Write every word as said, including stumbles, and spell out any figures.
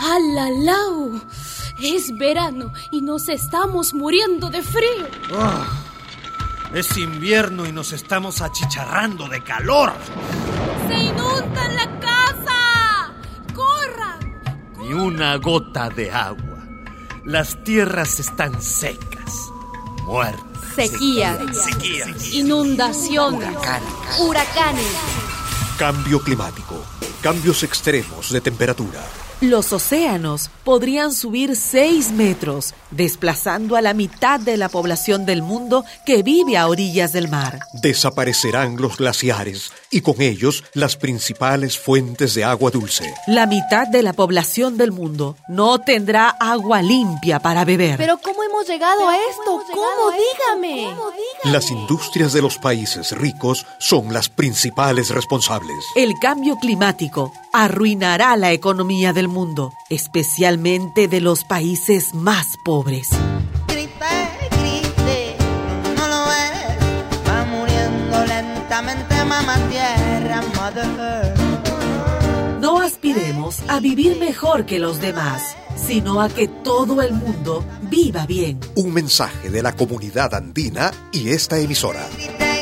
¡Alalau! Es verano y nos estamos muriendo de frío. Oh, es invierno y nos estamos achicharrando de calor. ¡Se inunda la casa! ¡Corran! Ni una gota de agua. Las tierras están secas, muertas. Sequía, Sequía. inundaciones, Huracanes. huracanes. Cambio climático, cambios extremos de temperatura. Los océanos podrían subir seis metros, desplazando a la mitad de la población del mundo que vive a orillas del mar. Desaparecerán los glaciares y con ellos las principales fuentes de agua dulce. La mitad de la población del mundo no tendrá agua limpia para beber. ¿Pero cómo hemos llegado a esto? ¿Cómo? Dígame. Las industrias de los países ricos son las principales responsables. El cambio climático arruinará la economía del mundo, especialmente de los países más pobres. Grite, grite, no lo es. Va muriendo lentamente mamá tierra, Mother Earth. No aspiremos a vivir mejor que los demás, sino a que todo el mundo viva bien. Un mensaje de la comunidad andina y esta emisora. Grite,